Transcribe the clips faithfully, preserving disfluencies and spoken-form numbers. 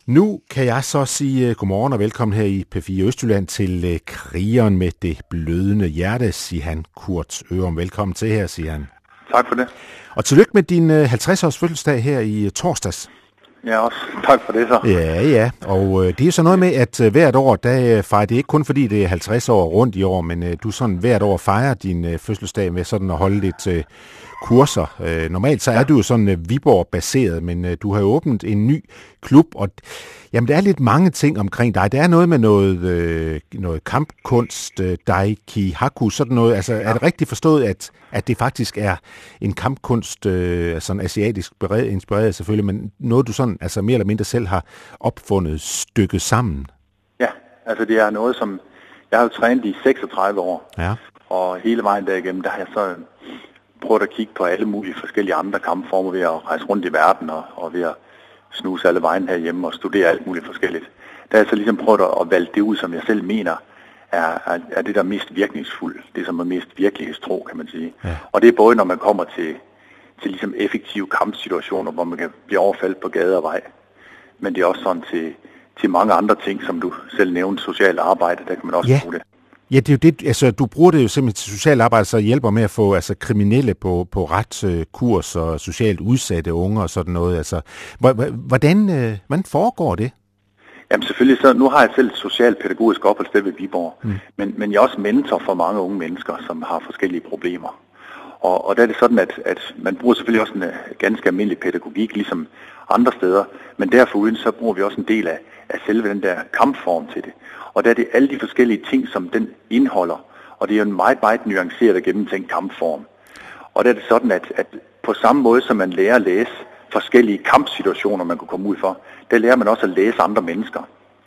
Nu kan jeg så sige godmorgen og velkommen her i P fire Østjylland til krigeren med det blødende hjerte, siger han. Kurt Ørum, velkommen til her, siger han. Tak for det. Og tillykke med din halvtreds-års fødselsdag her i torsdags. Ja, også. Tak for det så. Ja, ja. Og øh, det er jo så noget med, at øh, hvert år, der fejrer det ikke kun fordi det er halvtreds år rundt i år, men øh, du sådan hvert år fejrer din øh, fødselsdag med sådan at holde lidt øh, kurser. Øh, normalt så er du jo sådan øh, Viborg-baseret, men øh, du har jo åbnet en ny klub, og jamen, der er lidt mange ting omkring dig. Der er noget med noget, øh, noget kampkunst, øh, Daikihaku, sådan noget. Altså, ja. Er det rigtigt forstået, at, at det faktisk er en kampkunst, øh, sådan asiatisk inspireret selvfølgelig, men noget du sådan, altså mere eller mindre selv har opfundet, stykket sammen? Ja, altså det er noget, som jeg har jo trænet i seksogtredive år, ja. Og hele vejen derigennem, der har jeg så prøvet at kigge på alle mulige forskellige andre kampformer ved at rejse rundt i verden og, og ved at snuse alle vejen herhjemme og studere alt muligt forskelligt. Der har jeg så ligesom prøvet at vælge det ud, som jeg selv mener er, er, er det, der er mest virkningsfuldt. Det, som er mest virkelighedstro, kan man sige. Ja. Og det er både, når man kommer til, til ligesom effektive kampsituationer, hvor man kan blive overfaldet på gade og vej. Men det er også sådan til, til mange andre ting, som du selv nævnte, socialt arbejde, der kan man også ja. bruge det. Ja, det er jo det, altså du bruger det jo simpelthen til socialt arbejde, så hjælper med at få altså kriminelle på, på ret øh, kurs og socialt udsatte unge og sådan noget. Altså, hvordan, øh, hvordan foregår det? Jamen selvfølgelig, så nu har jeg selv et socialpædagogisk opholdssted ved Viborg, mm. men, men jeg er også mentor for mange unge mennesker, som har forskellige problemer. Og, og der er det sådan, at, at man bruger selvfølgelig også en uh, ganske almindelig pædagogik, ligesom andre steder, men derforuden så bruger vi også en del af, af selve den der kampform til det. Og der er det alle de forskellige ting, som den indeholder, og det er jo en meget, meget nuanceret og gennemtænkt kampform. Og der er det sådan, at, at på samme måde som man lærer at læse forskellige kampsituationer, man kunne komme ud for, der lærer man også at læse andre mennesker.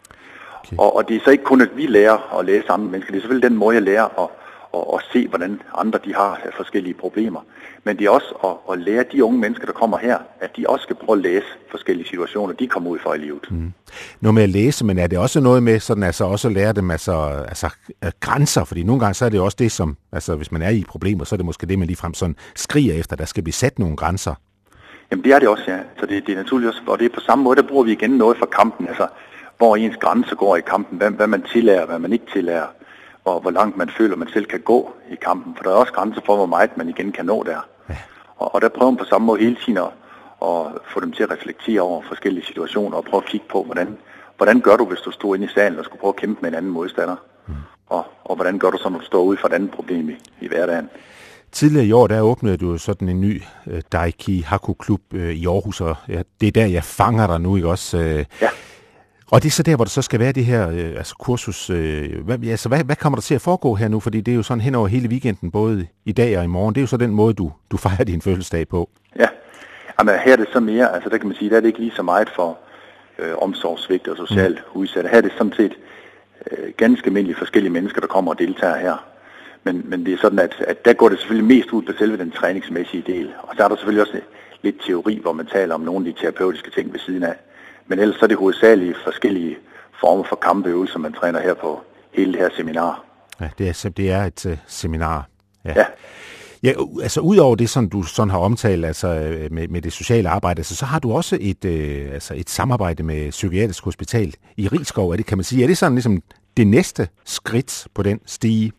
Okay. Og, og det er så ikke kun, at vi lærer at læse andre mennesker, det er selvfølgelig den måde, jeg lærer at, at, at se, hvordan andre de har forskellige problemer. Men det er også at, at lære de unge mennesker, der kommer her, at de også skal prøve at læse forskellige situationer, de kommer ud for i livet. Mm. Noget med at læse, men er det også noget med sådan, altså også at lære dem altså, altså grænser? Fordi nogle gange så er det også det, som, altså hvis man er i problemer, så er det måske det, man ligefrem sådan skriger efter, der skal blive sat nogle grænser. Jamen det er det også, ja. Så det, det er naturligt også, og det er på samme måde, der bruger vi igen noget fra kampen, altså hvor ens grænse går i kampen, hvad, hvad man tillader, hvad man ikke tillader, og hvor langt man føler, man selv kan gå i kampen, for der er også grænser for, hvor meget man igen kan nå der. Ja. Og, og der prøver man på samme måde hele tiden at, at få dem til at reflektere over forskellige situationer, og prøve at kigge på, hvordan, hvordan gør du, hvis du stod inde i salen og skulle prøve at kæmpe med en anden modstander, mm. og, og hvordan gør du så, når du står ude for et andet problem i, i hverdagen. Tidligere i år, der åbnede du sådan en ny uh, Daikihaku-klub uh, i Aarhus, og ja, det er der, jeg fanger dig nu, ikke også? Uh, ja. Og det er så der, hvor der så skal være det her uh, altså kursus. Uh, hvad, altså, hvad, hvad kommer der til at foregå her nu? Fordi det er jo sådan hen over hele weekenden, både i dag og i morgen. Det er jo så den måde, du, du fejrer din fødselsdag på. Ja, jamen, her er det så mere, altså der kan man sige, der er det ikke lige så meget for øh, omsorgsvigt og socialt mm. udsatte. Her er det sådan set øh, ganske almindelige forskellige mennesker, der kommer og deltager her. Men, men det er sådan, at, at der går det selvfølgelig mest ud på selve den træningsmæssige del. Og så er der selvfølgelig også lidt teori, hvor man taler om nogle af de terapeutiske ting ved siden af. Men ellers så er det hovedsageligt forskellige former for kampøvelser, man træner her på hele det her seminar. Ja, det er, det er et uh, seminar. Ja. ja. Ja, altså udover det, som du sådan har omtalt, altså med, med det sociale arbejde, altså, så har du også et, øh, altså et samarbejde med Psykiatrisk Hospital i Risskov. Er det, kan man sige, er det sådan ligesom det næste skridt på den stige?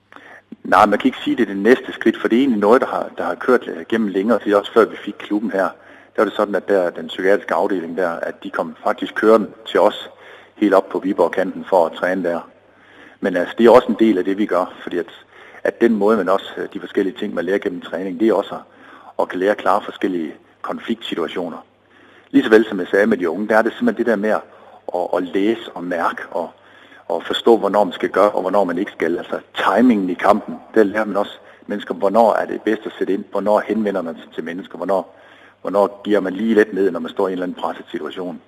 Nej, man kan ikke sige, det er det næste skridt, for det er egentlig noget, der har, der har kørt gennem længere tid, også før vi fik klubben her. Der var det sådan, at der, den psykiatriske afdeling der, at de kom faktisk kørende til os helt op på Viborg-kanten for at træne der. Men altså, det er også en del af det, vi gør, fordi at, at den måde, man også, de forskellige ting, man lærer gennem træning, det er også at, at kan lære at klare forskellige konfliktsituationer. Ligesåvel som jeg sagde med de unge, der er det simpelthen det der med at, at læse og mærke og og forstå, hvornår man skal gøre, og hvornår man ikke skal. Altså timingen i kampen, der lærer man også mennesker, hvornår er det bedst at sætte ind, hvornår henvender man sig til mennesker, hvornår, hvornår giver man lige lidt ned, når man står i en eller anden presset situation.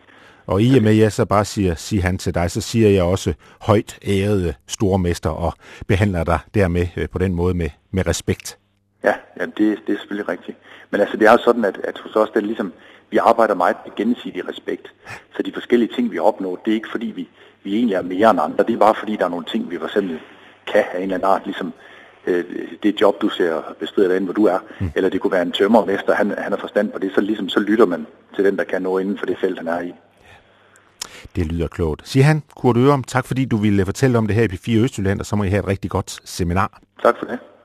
Og i og med, at jeg så bare siger, siger han til dig, så siger jeg også højt ærede stormester og behandler dig dermed på den måde med, med respekt. Ja, ja det, det er selvfølgelig rigtigt. Men altså, det er jo sådan, at, at hos os, det er ligesom, vi arbejder meget med gensidig respekt. Så de forskellige ting, vi har opnået, det er ikke fordi, vi vi egentlig er mere end andre. Det er bare fordi, der er nogle ting, vi for eksempel kan have en eller anden art, ligesom øh, det job, du ser bestrider derinde, hvor du er. Mm. Eller det kunne være en tømrermester, han, han har forstand på det. Så ligesom så lytter man til den, der kan nå inden for det felt, han er i. Det lyder klogt. Sihan Kurt Ørum, tak fordi du ville fortælle om det her i P fire Østjylland, og så må I have et rigtig godt seminar. Tak for det.